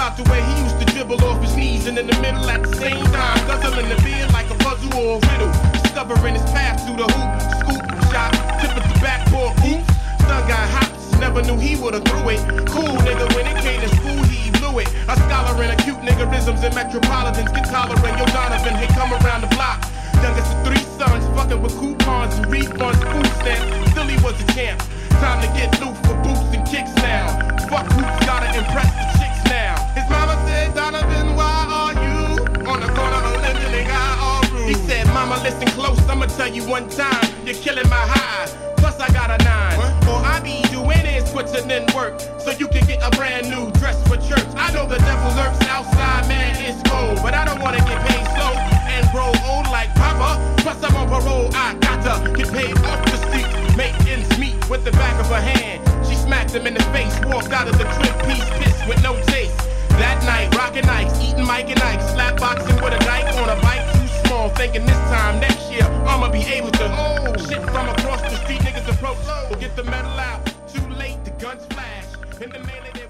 about the way he used to dribble off his knees and in the middle at the same time, guzzling the beer like a puzzle or a riddle, discovering his path through the hoop, scoop, shot, tip at the backboard, oops. Son got hops, never knew he would've threw it. Cool nigga, when it came to school, he blew it. A scholar in acute niggerisms and metropolitans, get tolerant. Yo, Donovan, hey, come around the block. Youngest of 3 sons, fucking with coupons and refunds, food stamps. Still he was a champ. Time to get loose for boots and kicks now. Fuck hoops, gotta impress the chicks now. His mama said, Donovan, why are you on the corner of Linden and got all room? He said, mama, listen close, I'ma tell you one time. You're killing my high, plus I got a 9. All I be doing is putting in work, so you can get a brand new dress for church. I know the devil lurks outside, man, it's cold, but I don't wanna get paid slow and grow old like Papa. Plus I'm on parole, I gotta get paid off the street, make ends meet with the back of her hand. She smacked him in the face, walked out of the crib, piece pissed with no taste. That night, rockin' ice, eating Mike and Ike, slap boxing with a dyke on a bike too small, thinking this time next year I'ma be able to shit from across the street. Niggas approach, we'll get the metal out. Too late, the guns flash in the melee.